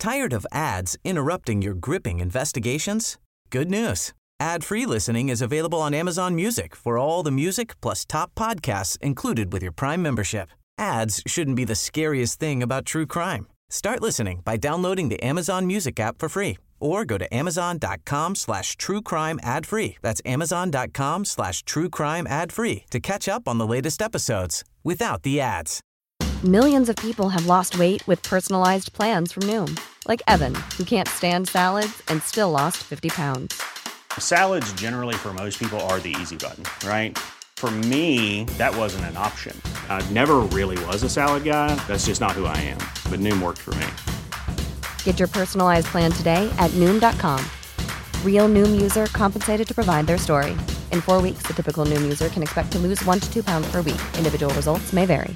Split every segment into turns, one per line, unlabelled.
Tired of ads interrupting your gripping investigations? Good news. Ad-free listening is available on Amazon Music for all the music plus top podcasts included with your Prime membership. Ads shouldn't be the scariest thing about true crime. Start listening by downloading the Amazon Music app for free or go to amazon.com/truecrime ad-free. That's amazon.com/truecrime ad-free to catch up on the latest episodes without the ads.
Millions of people have lost weight with personalized plans from Noom. Like Evan, who can't stand salads and still lost 50 pounds.
Salads generally for most people are the easy button, right? For me, that wasn't an option. I never really was a salad guy. That's just not who I am. But Noom worked for me.
Get your personalized plan today at Noom.com. Real Noom user compensated to provide their story. In 4 weeks, the typical Noom user can expect to lose 1 to 2 pounds per week. Individual results may vary.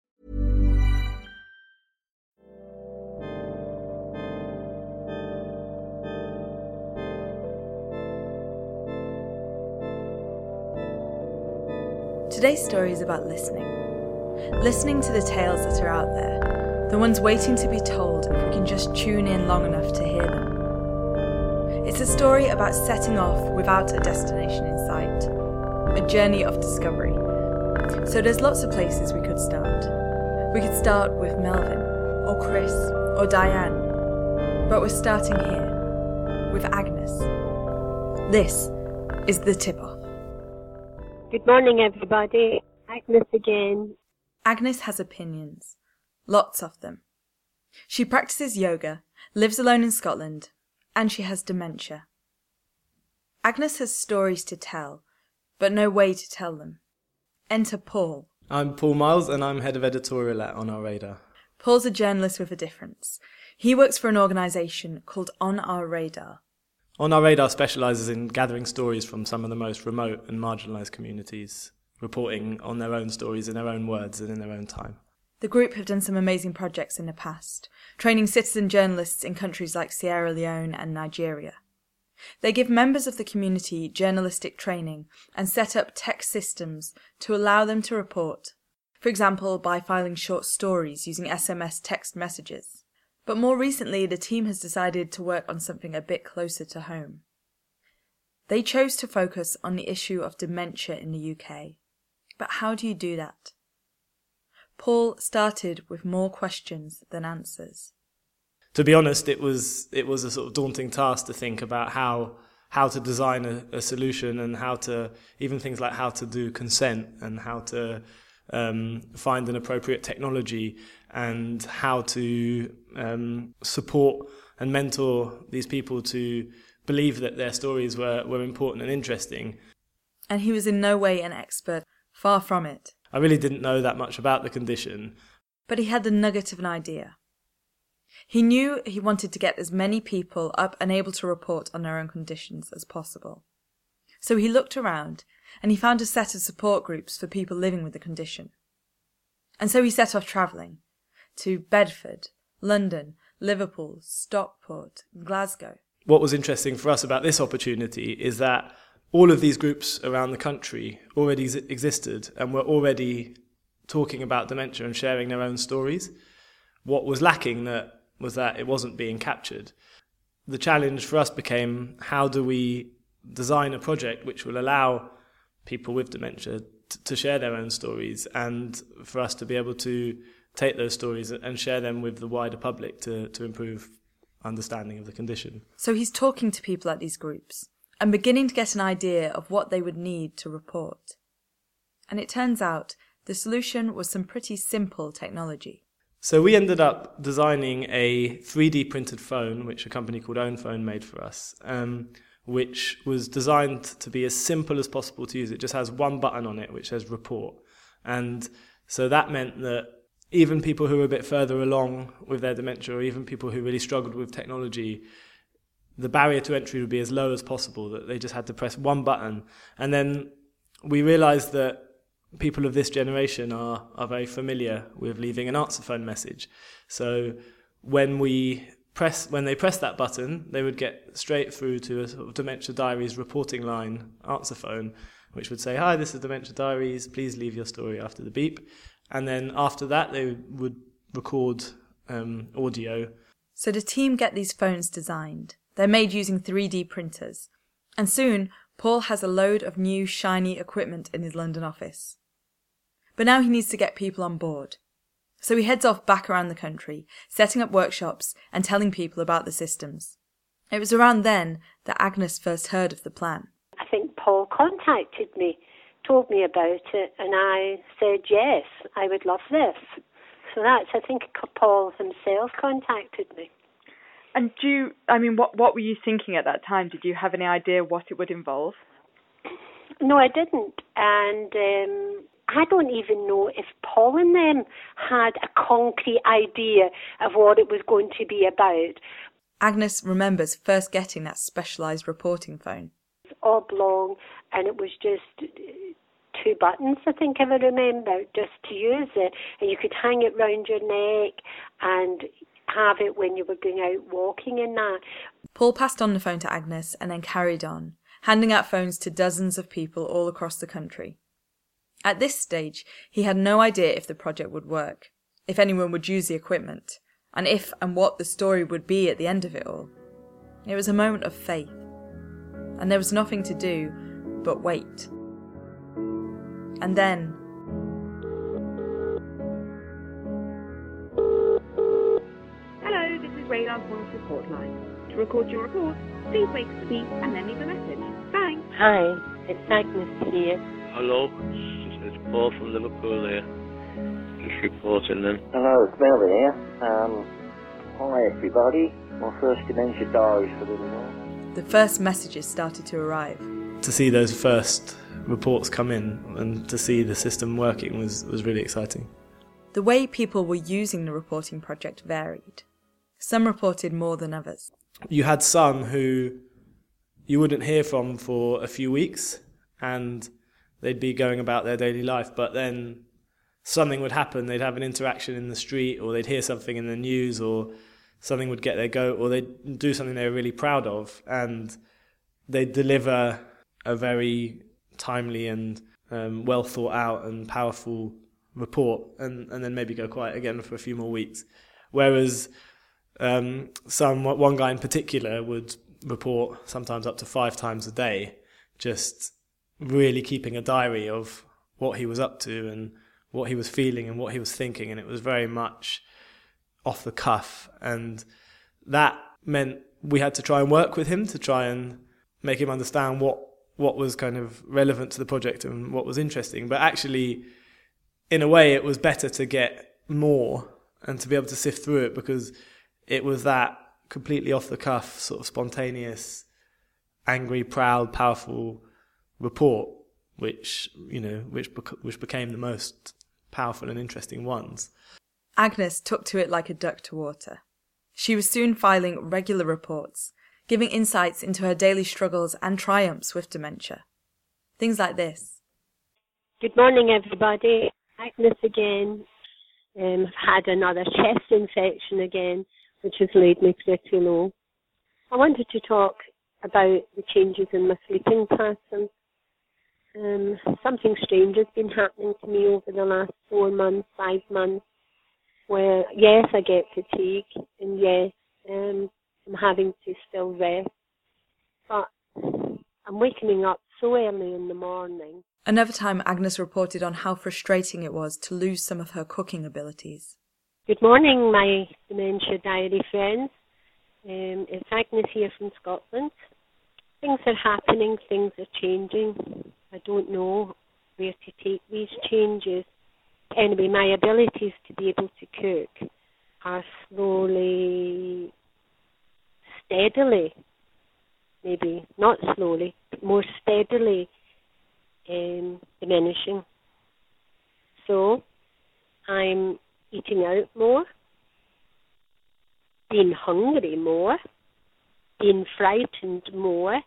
Today's story is about listening. Listening to the tales that are out there, the ones waiting to be told if we can just tune in long enough to hear them. It's a story about setting off without a destination in sight, a journey of discovery. So there's lots of places we could start. We could start with Melvin, or Chris, or Diane, but we're starting here, with Agnes. This is The Tip-Off.
Good morning, everybody. Agnes again.
Agnes has opinions. Lots of them. She practices yoga, lives alone in Scotland, and she has dementia. Agnes has stories to tell, but no way to tell them. Enter Paul.
I'm Paul Miles, and I'm head of editorial at On Our Radar.
Paul's a journalist with a difference. He works for an organisation called On Our Radar.
On Our Radar specialises in gathering stories from some of the most remote and marginalised communities, reporting on their own stories in their own words and in their own time.
The group have done some amazing projects in the past, training citizen journalists in countries like Sierra Leone and Nigeria. They give members of the community journalistic training and set up tech systems to allow them to report, for example by filing short stories using SMS text messages. But more recently, the team has decided to work on something a bit closer to home. They chose to focus on the issue of dementia in the UK. But how do you do that? Paul started with more questions than answers.
To be honest, it was a sort of daunting task to think about how to design a solution and how to, even things like how to do consent and how to find an appropriate technology and how to support and mentor these people to believe that their stories were important and interesting.
And he was in no way an expert, far from it.
I really didn't know that much about the condition.
But he had the nugget of an idea. He knew he wanted to get as many people up and able to report on their own conditions as possible. So he looked around and he found a set of support groups for people living with the condition. And so he set off travelling to Bedford, London, Liverpool, Stockport, Glasgow.
What was interesting for us about this opportunity is that all of these groups around the country already existed and were already talking about dementia and sharing their own stories. What was lacking was that it wasn't being captured. The challenge for us became, how do we design a project which will allow people with dementia to share their own stories and for us to be able to take those stories and share them with the wider public to improve understanding of the condition.
So he's talking to people at these groups and beginning to get an idea of what they would need to report. And it turns out the solution was some pretty simple technology.
So we ended up designing a 3D printed phone, which a company called OwnPhone made for us, which was designed to be as simple as possible to use. It just has one button on it which says report. And so that meant that even people who were a bit further along with their dementia, or even people who really struggled with technology, the barrier to entry would be as low as possible, that they just had to press one button. And then we realised that people of this generation are very familiar with leaving an answer phone message. So when they press that button, they would get straight through to a sort of Dementia Diaries reporting line answer phone, which would say, "Hi, this is Dementia Diaries, please leave your story after the beep." And then after that, they would record audio
So the team get these phones designed. They're made using 3D printers. And soon, Paul has a load of new, shiny equipment in his London office. But now he needs to get people on board. So he heads off back around the country, setting up workshops and telling people about the systems. It was around then that Agnes first heard of the plan.
I think Paul contacted me, told me about it, and I said, yes, I would love this. So I think Paul himself contacted me.
And what were you thinking at that time? Did you have any idea what it would involve?
No, I didn't. And I don't even know if Paul and them had a concrete idea of what it was going to be about.
Agnes remembers first getting that specialised reporting phone.
It was oblong, and it was just 2 buttons, I think I remember, just to use it. And you could hang it round your neck and have it when you were going out walking and that.
Paul passed on the phone to Agnes and then carried on, handing out phones to dozens of people all across the country. At this stage, he had no idea if the project would work, if anyone would use the equipment, and if and what the story would be at the end of it all. It was a moment of faith, and there was nothing to do but wait. And then...
Hello, this is Radar Voice Report Line. To record your report, please make a beep and then leave a message. Thanks.
Hi, it's Agnes here.
Hello, it's Paul from Liverpool here. Just reporting then.
Hello, it's Melvin here. Hi everybody. My first Dementia Diaries for the world.
The first messages started to arrive.
To see those first reports come in and to see the system working was really exciting.
The way people were using the reporting project varied. Some reported more than others.
You had some who you wouldn't hear from for a few weeks and they'd be going about their daily life, but then something would happen. They'd have an interaction in the street, or they'd hear something in the news, or something would get their goat, or they'd do something they were really proud of, and they'd deliver a very timely and well thought out and powerful report, and then maybe go quiet again for a few more weeks. Whereas one guy in particular would report sometimes up to 5 times a day, just really keeping a diary of what he was up to and what he was feeling and what he was thinking, and it was very much off the cuff. And that meant we had to try and work with him to try and make him understand what was kind of relevant to the project and what was interesting. But actually, in a way, it was better to get more and to be able to sift through it, because it was that completely off the cuff, sort of spontaneous, angry, proud, powerful report, which became the most powerful and interesting ones.
Agnes took to it like a duck to water. She was soon filing regular reports, giving insights into her daily struggles and triumphs with dementia. Things like this.
Good morning, everybody. Agnes again. I've had another chest infection again, which has laid me pretty low. I wanted to talk about the changes in my sleeping pattern. Something strange has been happening to me over the last 4 months, 5 months, where, yes, I get fatigue, and yes, I'm having to still rest, but I'm waking up so early in the morning.
Another time, Agnes reported on how frustrating it was to lose some of her cooking abilities.
Good morning, my Dementia Diary friends. It's Agnes here from Scotland. Things are happening, things are changing. I don't know where to take these changes. Anyway, my abilities to be able to cook are slowly, steadily, maybe not slowly, but more steadily diminishing. So I'm eating out more, being hungry more, being frightened more.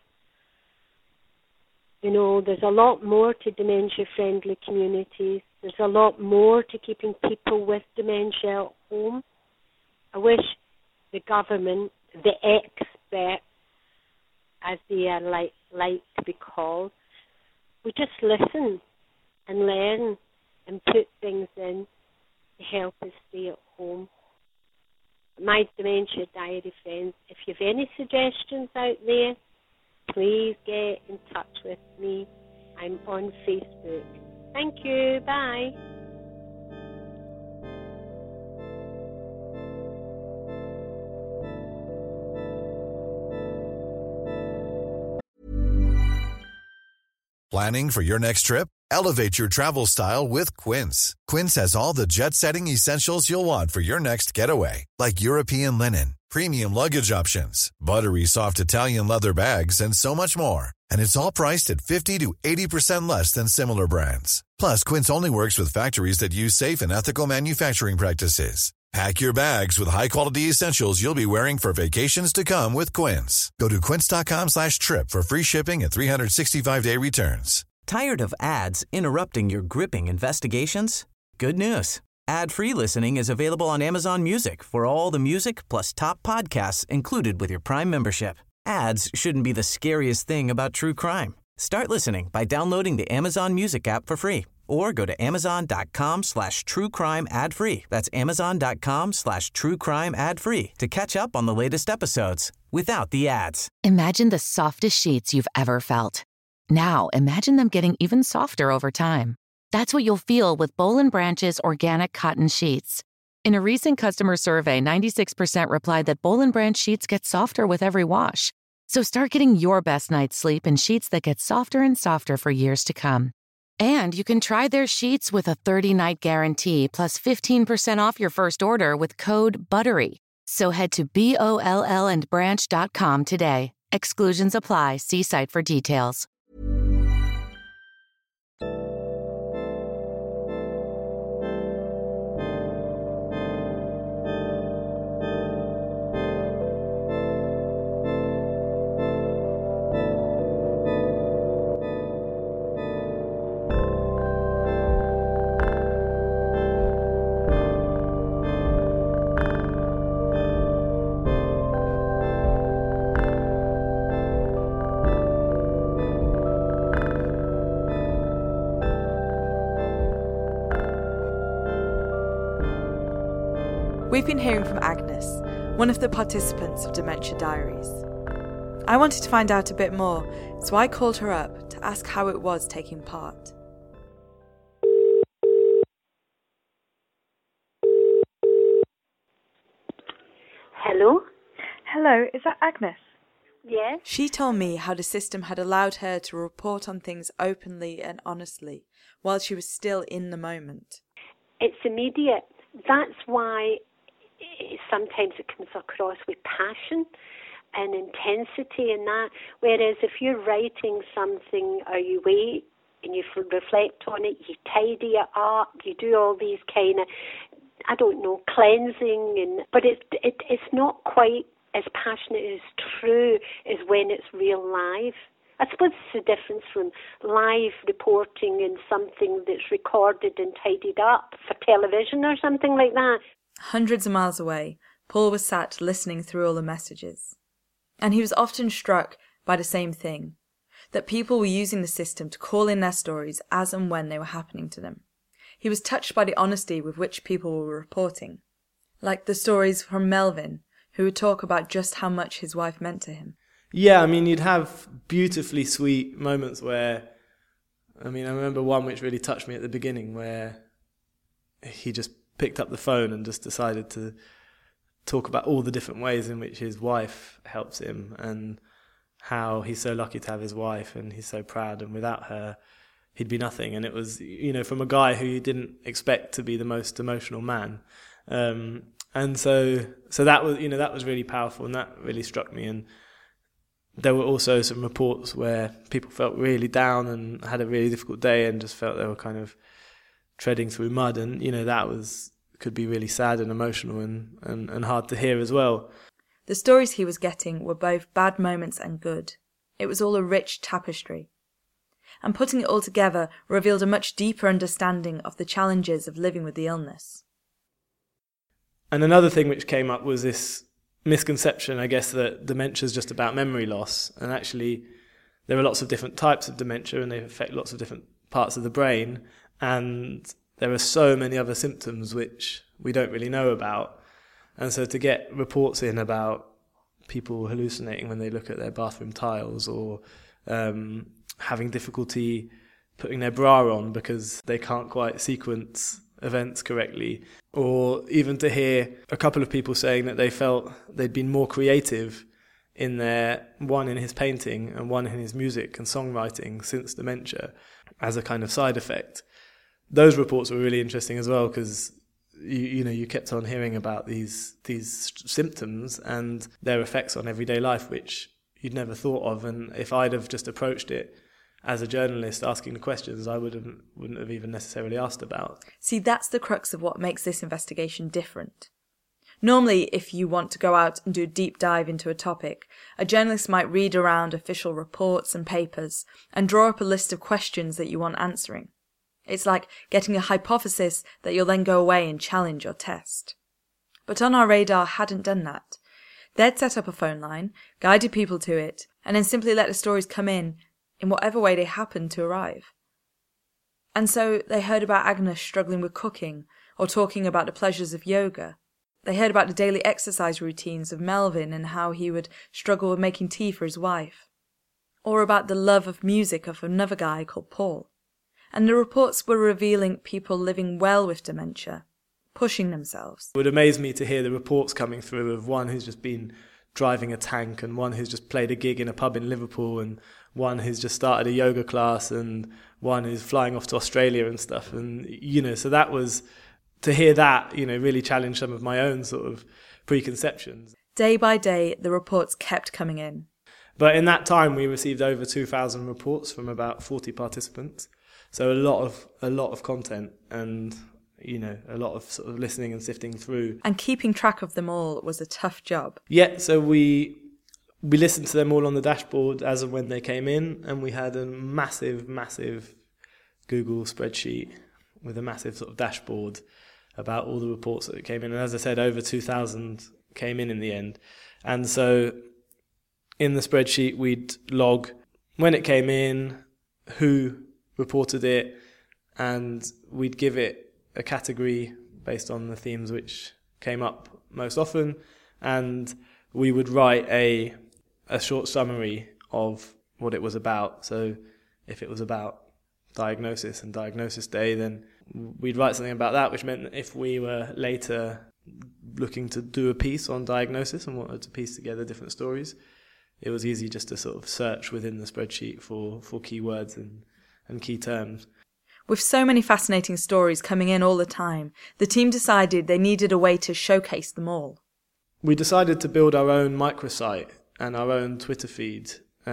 You know, there's a lot more to dementia-friendly communities. There's a lot more to keeping people with dementia at home. I wish the government, the experts, as they are like to be called, would just listen and learn and put things in to help us stay at home. my Dementia Diary friends, if you've any suggestions out there, please get in touch with me. I'm on Facebook. Thank you. Bye.
Planning for your next trip? Elevate your travel style with Quince. Quince has all the jet-setting essentials you'll want for your next getaway, like European linen, premium luggage options, buttery soft Italian leather bags, and so much more. And it's all priced at 50 to 80% less than similar brands. Plus, Quince only works with factories that use safe and ethical manufacturing practices. Pack your bags with high-quality essentials you'll be wearing for vacations to come with Quince. Go to quince.com/trip for free shipping and 365-day returns.
Tired of ads interrupting your gripping investigations? Good news. Ad-free listening is available on Amazon Music for all the music plus top podcasts included with your Prime membership. Ads shouldn't be the scariest thing about true crime. Start listening by downloading the Amazon Music app for free or go to amazon.com/truecrime ad-free. That's amazon.com/truecrime ad-free to catch up on the latest episodes without the ads.
Imagine the softest sheets you've ever felt. Now, imagine them getting even softer over time. That's what you'll feel with Boll & Branch's organic cotton sheets. In a recent customer survey, 96% replied that Boll & Branch sheets get softer with every wash. So start getting your best night's sleep in sheets that get softer and softer for years to come. And you can try their sheets with a 30-night guarantee plus 15% off your first order with code BUTTERY. So head to BOLLandbranch.com today. Exclusions apply. See site for details.
We've been hearing from Agnes, one of the participants of Dementia Diaries. I wanted to find out a bit more, so I called her up to ask how it was taking part.
Hello?
Hello, is that Agnes?
Yes.
She told me how the system had allowed her to report on things openly and honestly while she was still in the moment.
It's immediate. That's why sometimes it comes across with passion and intensity and that. Whereas if you're writing something or you wait and you reflect on it, you tidy it up, you do all these kind of, I don't know, cleansing, but it's not quite as passionate as true as when it's real live. I suppose it's the difference from live reporting and something that's recorded and tidied up for television or something like that.
Hundreds of miles away, Paul was sat listening through all the messages. And he was often struck by the same thing, that people were using the system to call in their stories as and when they were happening to them. He was touched by the honesty with which people were reporting, like the stories from Melvin, who would talk about just how much his wife meant to him.
Yeah, I mean, you'd have beautifully sweet moments where, I remember one which really touched me at the beginning where he just picked up the phone and just decided to talk about all the different ways in which his wife helps him and how he's so lucky to have his wife and he's so proud, and without her he'd be nothing. And it was, from a guy who you didn't expect to be the most emotional man. And so that was, that was really powerful, and that really struck me. And there were also some reports where people felt really down and had a really difficult day and just felt they were kind of treading through mud, and that could be really sad and emotional and hard to hear as well.
The stories he was getting were both bad moments and good. It was all a rich tapestry. And putting it all together revealed a much deeper understanding of the challenges of living with the illness.
And another thing which came up was this misconception, I guess, that dementia is just about memory loss. And actually, there are lots of different types of dementia and they affect lots of different parts of the brain. And there are so many other symptoms which we don't really know about. And so to get reports in about people hallucinating when they look at their bathroom tiles, or having difficulty putting their bra on because they can't quite sequence events correctly, or even to hear a couple of people saying that they felt they'd been more creative in one in his painting and one in his music and songwriting since dementia as a kind of side effect. Those reports were really interesting as well, because you kept on hearing about these symptoms and their effects on everyday life, which you'd never thought of. And if I'd have just approached it as a journalist asking the questions, I wouldn't have even necessarily asked about.
See, that's the crux of what makes this investigation different. Normally, if you want to go out and do a deep dive into a topic, a journalist might read around official reports and papers and draw up a list of questions that you want answering. It's like getting a hypothesis that you'll then go away and challenge or test. But On Our Radar hadn't done that. They'd set up a phone line, guided people to it, and then simply let the stories come in whatever way they happened to arrive. And so they heard about Agnes struggling with cooking, or talking about the pleasures of yoga. They heard about the daily exercise routines of Melvin and how he would struggle with making tea for his wife. Or about the love of music of another guy called Paul. And the reports were revealing people living well with dementia, pushing themselves.
It would amaze me to hear the reports coming through of one who's just been driving a tank, and one who's just played a gig in a pub in Liverpool, and one who's just started a yoga class, and one who's flying off to Australia and stuff. And, so that was, to hear that, really challenged some of my own sort of preconceptions.
Day by day, the reports kept coming in.
But in that time, we received over 2,000 reports from about 40 participants. So a lot of content, and a lot of sort of listening and sifting through.
And keeping track of them all was a tough job.
Yeah, so we listened to them all on the dashboard as of when they came in, and we had a massive Google spreadsheet with a massive sort of dashboard about all the reports that came in. And as I said, over 2,000 came in the end. And so in the spreadsheet, we'd log when it came in, who reported it, and we'd give it a category based on the themes which came up most often, and we would write a short summary of what it was about. So if it was about diagnosis and diagnosis day, then we'd write something about that, which meant that if we were later looking to do a piece on diagnosis and wanted to piece together different stories, it was easy just to sort of search within the spreadsheet for keywords and key terms.
With so many fascinating stories coming in all the time, the team decided they needed a way to showcase them all.
We decided to build our own microsite and our own Twitter feed,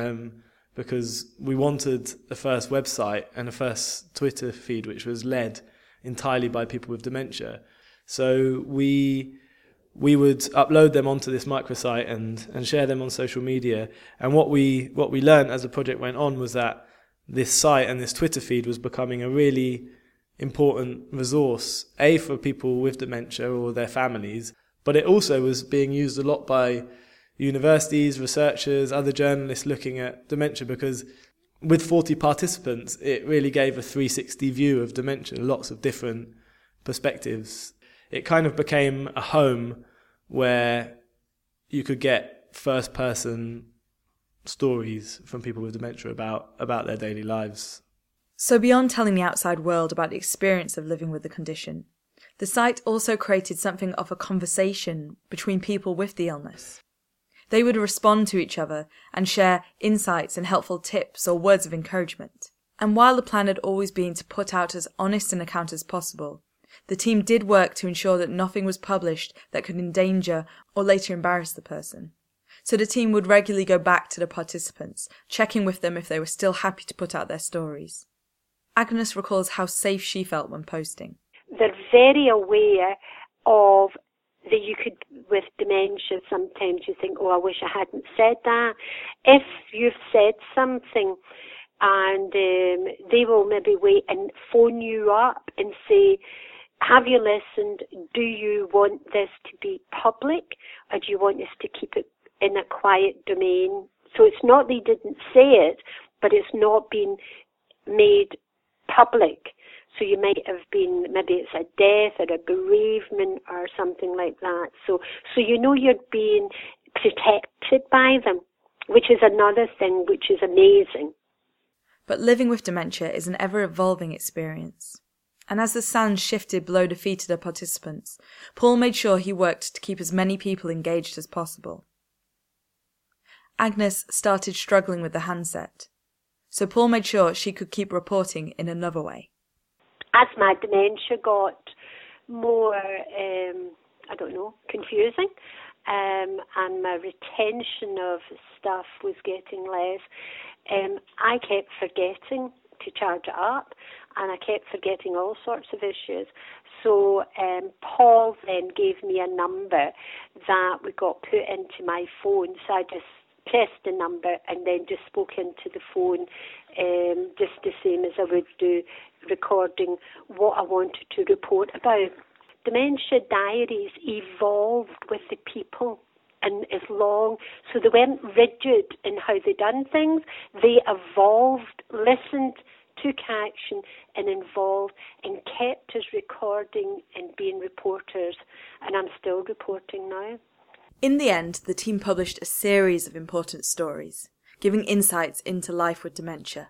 because we wanted a first website and a first Twitter feed which was led entirely by people with dementia. So we would upload them onto this microsite and share them on social media. And what we learned as the project went on was that this site and this Twitter feed was becoming a really important resource, for people with dementia or their families, but it also was being used a lot by universities, researchers, other journalists looking at dementia, because with 40 participants, it really gave a 360 view of dementia, lots of different perspectives. It kind of became a home where you could get first-person stories from people with dementia about their daily lives.
So beyond telling the outside world about the experience of living with the condition, the site also created something of a conversation between people with the illness. They would respond to each other and share insights and helpful tips or words of encouragement. And while the plan had always been to put out as honest an account as possible, the team did work to ensure that nothing was published that could endanger or later embarrass the person. So the team would regularly go back to the participants, checking with them if they were still happy to put out their stories. Agnes recalls how safe she felt when posting.
They're very aware of that you could, with dementia, sometimes you think, I wish I hadn't said that. If you've said something, and they will maybe wait and phone you up and say, have you listened? Do you want this to be public, or do you want us to keep it in a quiet domain? So it's not they didn't say it, but it's not been made public. So you might have been, maybe it's a death or a bereavement or something like that. So you know you're being protected by them, which is another thing which is amazing.
But living with dementia is an ever-evolving experience. And as the sound shifted below the feet of the participants, Paul made sure he worked to keep as many people engaged as possible. Agnes started struggling with the handset, so Paul made sure she could keep reporting in another way.
As my dementia got more, confusing, and my retention of stuff was getting less, I kept forgetting to charge it up, and I kept forgetting all sorts of issues. So Paul then gave me a number that we got put into my phone, so I just pressed the number and then just spoke into the phone, just the same as I would do, recording what I wanted to report about. Dementia diaries evolved with the people, and as long, so they weren't rigid in how they done things. They evolved, listened, took action and involved and kept us recording and being reporters, and I'm still reporting now.
In the end, the team published a series of important stories, giving insights into life with dementia.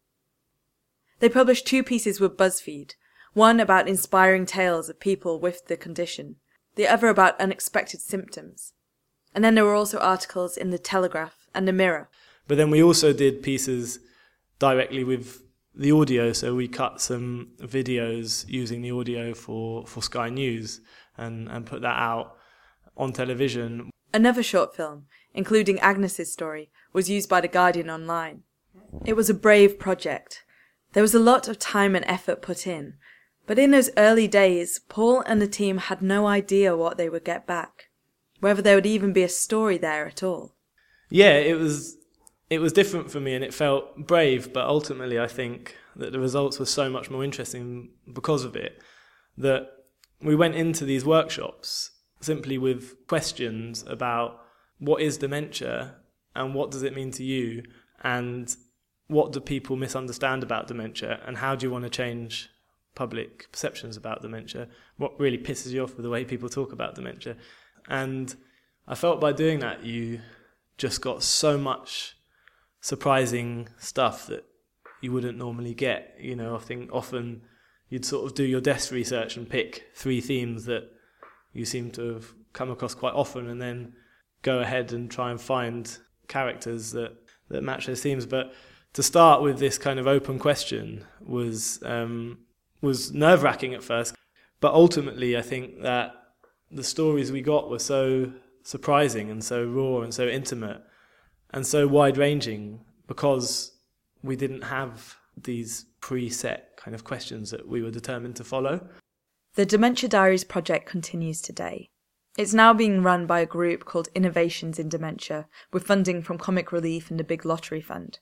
They published 2 pieces with BuzzFeed, one about inspiring tales of people with the condition, the other about unexpected symptoms. And then there were also articles in The Telegraph and The Mirror.
But then we also did pieces directly with the audio, so we cut some videos using the audio for Sky News and put that out on television.
Another short film, including Agnes's story, was used by The Guardian Online. It was a brave project. There was a lot of time and effort put in, but in those early days, Paul and the team had no idea what they would get back, whether there would even be a story there at all.
Yeah, it was different for me and it felt brave, but ultimately I think that the results were so much more interesting because of it, that we went into these workshops simply with questions about what is dementia and what does it mean to you, and what do people misunderstand about dementia, and how do you want to change public perceptions about dementia? What really pisses you off with the way people talk about dementia? And I felt by doing that you just got so much surprising stuff that you wouldn't normally get. You know, I think often you'd sort of do your desk research and pick 3 themes that you seem to have come across quite often, and then go ahead and try and find characters that match those themes. But to start with this kind of open question was nerve-wracking at first. But ultimately, I think that the stories we got were so surprising and so raw and so intimate and so wide-ranging, because we didn't have these preset kind of questions that we were determined to follow.
The Dementia Diaries project continues today. It's now being run by a group called Innovations in Dementia, with funding from Comic Relief and the Big Lottery Fund.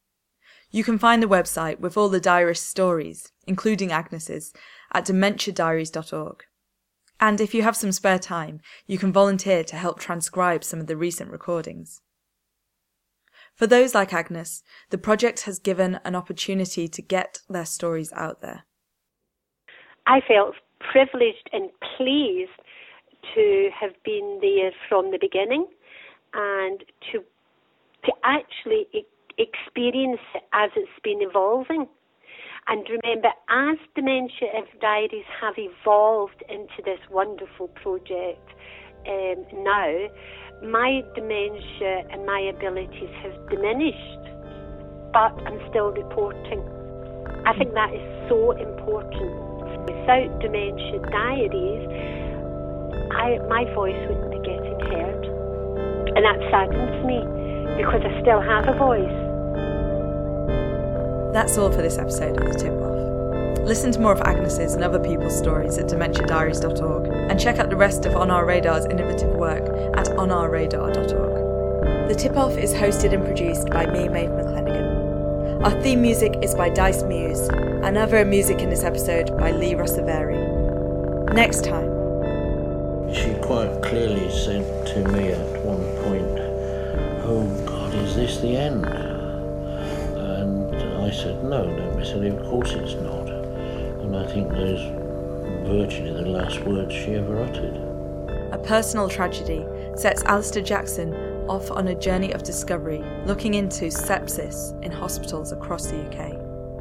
You can find the website with all the diarist stories, including Agnes's, at dementiadiaries.org. And if you have some spare time, you can volunteer to help transcribe some of the recent recordings. For those like Agnes, the project has given an opportunity to get their stories out there.
I felt privileged and pleased to have been there from the beginning and to actually experience it as it's been evolving. And remember, as Dementia Diaries have evolved into this wonderful project now, my dementia and my abilities have diminished, but I'm still reporting. I think that is so important. Without Dementia Diaries, my voice wouldn't be getting heard. And that saddens me, because I still have a voice.
That's all for this episode of The Tip-Off. Listen to more of Agnes's and other people's stories at dementiadiaries.org, and check out the rest of On Our Radar's innovative work at onourradar.org. The Tip-Off is hosted and produced by me, Maeve McClenaghan. Our theme music is by Dice Muse, and other music in this episode by Lee Rossaveri. Next time.
She quite clearly said to me at one point, "Oh God, is this the end?" And I said, "No, don't be silly, of course it's not." And And I think those virtually the last words she ever uttered.
A personal tragedy sets Alistair Jackson off on a journey of discovery, looking into sepsis in hospitals across the UK.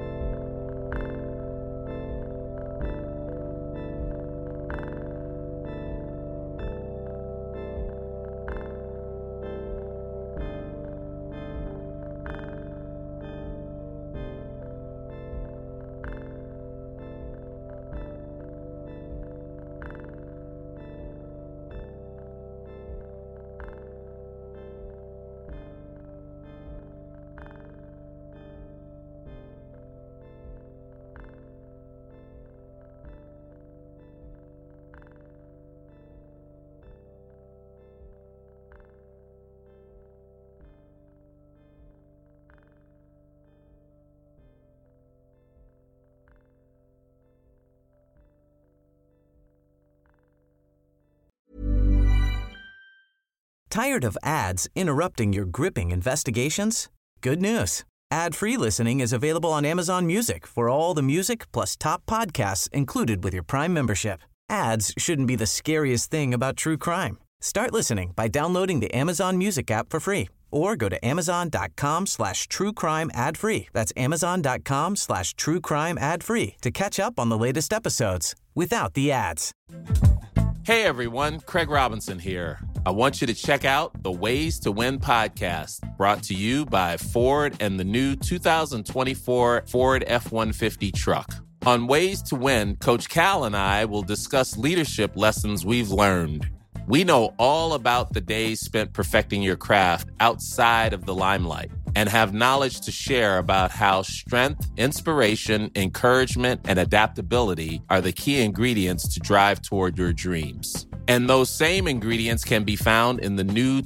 Tired of ads interrupting your gripping investigations? Good news. Ad-free listening is available on Amazon Music for all the music plus top podcasts included with your Prime membership. Ads shouldn't be the scariest thing about true crime. Start listening by downloading the Amazon Music app for free or go to amazon.com/truecrime ad-free. That's amazon.com/truecrime ad-free to catch up on the latest episodes without the ads.
Hey everyone, Craig Robinson here. I want you to check out the Ways to Win podcast, brought to you by Ford and the new 2024 Ford F-150 truck. On Ways to Win, Coach Cal and I will discuss leadership lessons we've learned. We know all about the days spent perfecting your craft outside of the limelight and have knowledge to share about how strength, inspiration, encouragement, and adaptability are the key ingredients to drive toward your dreams. And those same ingredients can be found in the new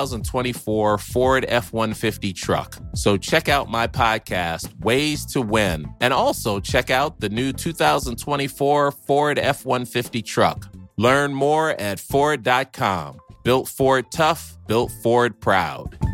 2024 Ford F-150 truck. So check out my podcast, Ways to Win, and also check out the new 2024 Ford F-150 truck. Learn more at Ford.com. Built Ford tough, built Ford proud.